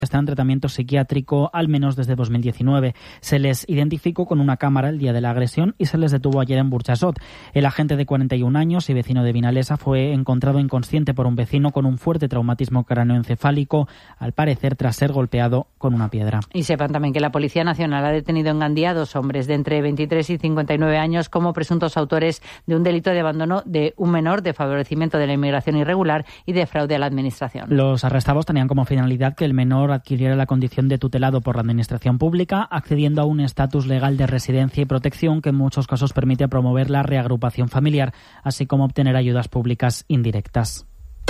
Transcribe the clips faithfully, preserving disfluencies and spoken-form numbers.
está en tratamiento psiquiátrico al menos desde dos mil diecinueve. Se les identificó con una cámara el día de la agresión y se les detuvo ayer en Burjasot. El agente de cuarenta y un años y vecino de Vinalesa fue encontrado inconsciente por un vecino con un fuerte traumatismo craneoencefálico, al parecer tras ser golpeado con una piedra. Y sepan también que la Policía Nacional ha detenido en Gandía a dos hombres de entre veintitrés y cincuenta y nueve años como presuntos autores de un delito de abandono de un menor, de favorecimiento de la inmigración irregular y de fraude a la Administración. Los arrestados tenían como finalidad que el menor adquiriera la condición de tutelado por la Administración Pública, accediendo a un estatus legal de residencia y protección que en muchos casos permite promover la reagrupación familiar, así como obtener ayudas públicas indirectas.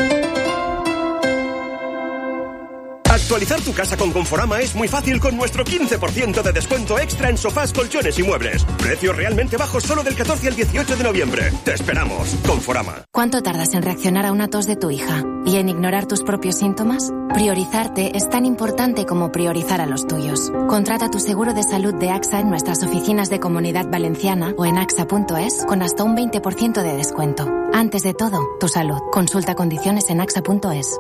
Actualizar tu casa con Conforama es muy fácil con nuestro quince por ciento de descuento extra en sofás, colchones y muebles. Precios realmente bajos solo del catorce al dieciocho de noviembre. Te esperamos. Conforama. ¿Cuánto tardas en reaccionar a una tos de tu hija? ¿Y en ignorar tus propios síntomas? Priorizarte es tan importante como priorizar a los tuyos. Contrata tu seguro de salud de AXA en nuestras oficinas de Comunidad Valenciana o en axa punto es con hasta un veinte por ciento de descuento. Antes de todo, tu salud. Consulta condiciones en axa punto es.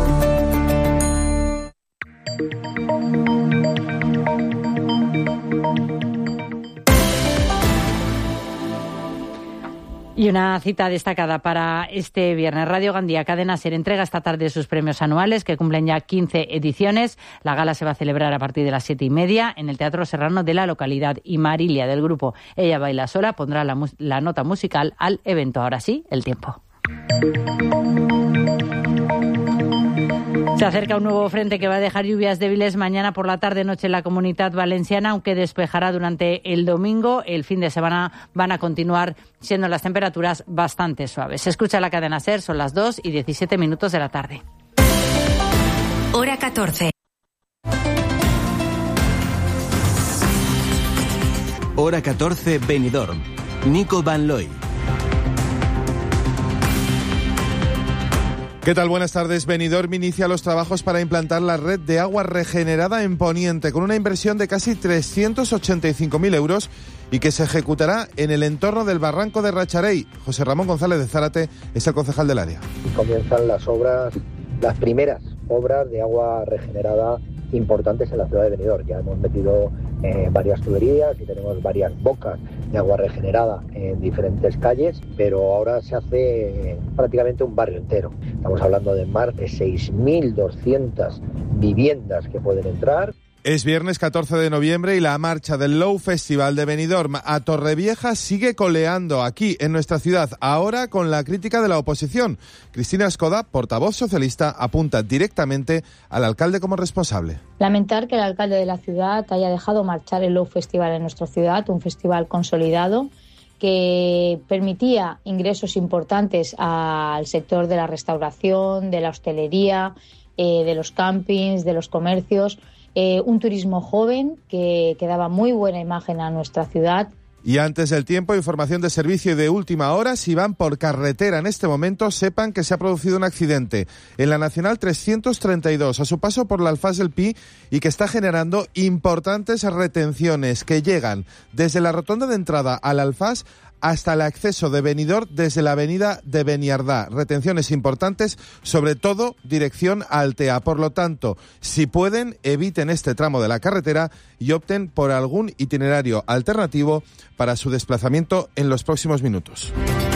Y una cita destacada para este viernes. Radio Gandía Cadena SER entrega esta tarde sus premios anuales, que cumplen ya quince ediciones. La gala se va a celebrar a partir de las siete y media en el Teatro Serrano de la localidad. Y Marilia, del grupo Ella Baila Sola, pondrá la, la nota musical al evento. Ahora sí, el tiempo. Se acerca un nuevo frente que va a dejar lluvias débiles mañana por la tarde-noche en la Comunidad Valenciana, aunque despejará durante el domingo. El fin de semana van a continuar siendo las temperaturas bastante suaves. Se escucha la cadena SER, son las dos y diecisiete minutos de la tarde. Hora catorce. Hora catorce, Benidorm. Nico Van Looy. ¿Qué tal? Buenas tardes. Benidorm inicia los trabajos para implantar la red de agua regenerada en Poniente, con una inversión de casi trescientos ochenta y cinco mil euros y que se ejecutará en el entorno del barranco de Racharey. José Ramón González de Zárate es el concejal del área. Comienzan las obras, las primeras obras de agua regenerada importantes en la ciudad de Benidorm. Ya hemos metido eh, varias tuberías y tenemos varias bocas de agua regenerada en diferentes calles, pero ahora se hace eh, prácticamente un barrio entero. Estamos hablando de más de seis mil doscientas viviendas que pueden entrar. Es viernes catorce de noviembre y la marcha del Low Festival de Benidorm a Torrevieja sigue coleando aquí en nuestra ciudad, ahora con la crítica de la oposición. Cristina Escoda, portavoz socialista, apunta directamente al alcalde como responsable. Lamentar que el alcalde de la ciudad haya dejado marchar el Low Festival en nuestra ciudad, un festival consolidado que permitía ingresos importantes al sector de la restauración, de la hostelería, eh, de los campings, de los comercios. Eh, un turismo joven que, que daba muy buena imagen a nuestra ciudad. Y antes del tiempo, información de servicio y de última hora. Si van por carretera en este momento, sepan que se ha producido un accidente en la Nacional trescientos treinta y dos, a su paso por la Alfaz del Pi, y que está generando importantes retenciones que llegan desde la rotonda de entrada al Alfaz hasta el acceso de Benidorm desde la avenida de Beniardá. Retenciones importantes, sobre todo dirección a Altea. Por lo tanto, si pueden, eviten este tramo de la carretera y opten por algún itinerario alternativo para su desplazamiento en los próximos minutos.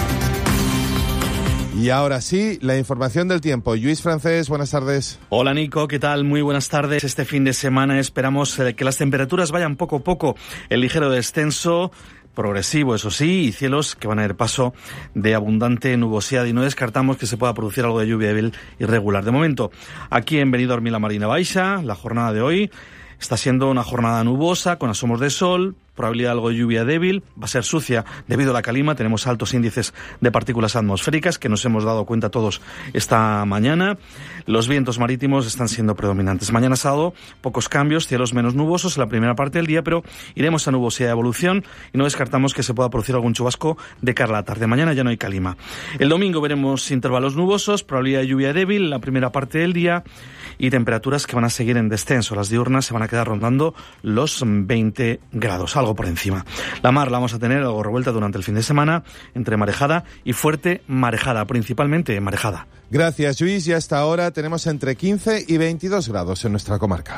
Y ahora sí, la información del tiempo. Lluís Francés, buenas tardes. Hola Nico, ¿qué tal? Muy buenas tardes. Este fin de semana esperamos que las temperaturas vayan poco a poco en ligero descenso, progresivo, eso sí, y cielos que van a dar paso de abundante nubosidad, y no descartamos que se pueda producir algo de lluvia débil irregular. De momento, aquí en Benidorm y la Marina Baixa, la jornada de hoy está siendo una jornada nubosa, con asomos de sol, probabilidad de algo de lluvia débil, va a ser sucia debido a la calima, tenemos altos índices de partículas atmosféricas que nos hemos dado cuenta todos esta mañana. Los vientos marítimos están siendo predominantes. Mañana sábado, pocos cambios, cielos menos nubosos en la primera parte del día, pero iremos a nubosidad de evolución y no descartamos que se pueda producir algún chubasco de cara a la tarde. Mañana ya no hay calima. El domingo veremos intervalos nubosos, probabilidad de lluvia débil en la primera parte del día y temperaturas que van a seguir en descenso. Las diurnas se van a quedar rondando los veinte grados. Algo algo por encima. La mar la vamos a tener algo revuelta durante el fin de semana, entre marejada y fuerte marejada, principalmente marejada. Gracias, Luis. Y hasta ahora tenemos entre quince y veintidós grados en nuestra comarca.